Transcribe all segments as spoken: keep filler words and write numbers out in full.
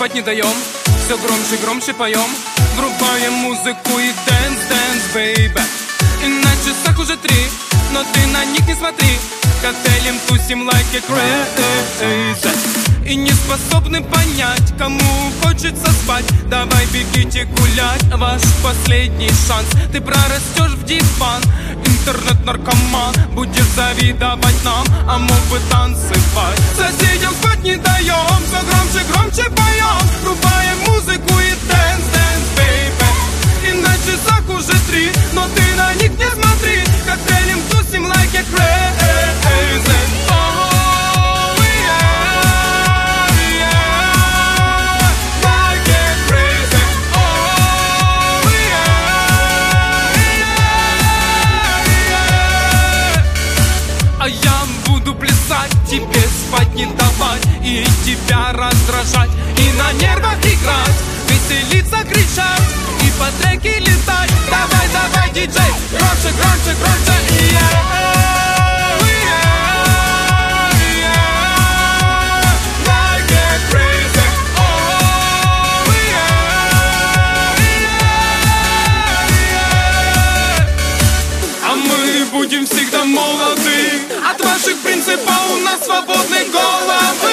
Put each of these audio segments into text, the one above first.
спать не даем, все громче, громче поем, врубаем музыку и dance, dance, baby. И на часах уже три, но ты на них не смотри. Коктейлем тусим like a crazy. И не способны понять, кому хочется спать. Давай бегите гулять, ваш последний шанс. Ты прорастешь в диван, интернет-наркоман. Будешь завидовать нам, а мог бы танцевать. Соседям спать не даем, все громче, громче поем, врубаем музыку и dance, dance, baby. И на часах уже три, но ты на них не смотри. Коктейлем тусим like a crazy. А я буду плясать, тебе спать не давать, и тебя раздражать, и на нервах играть, веселиться, кричать, и по треке летать. Давай, давай, диджей, громче, громче, громче, yeah. Будем всегда молоды, от ваших принципов у нас свободны головы.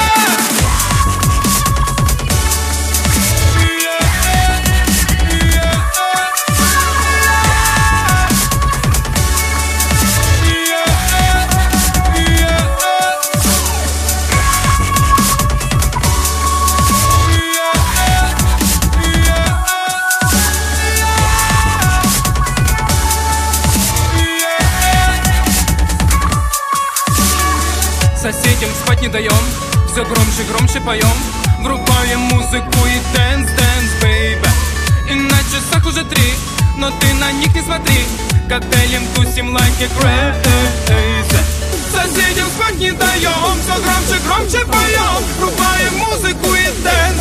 Соседям спать не даем, все громче, громче поем, врубаем музыку и dance, dance, baby. И на часах уже три, но ты на них не смотри. Коктейлем тусим like a crazy. Соседям спать не даем, все громче, громче поем, врубаем музыку и dance.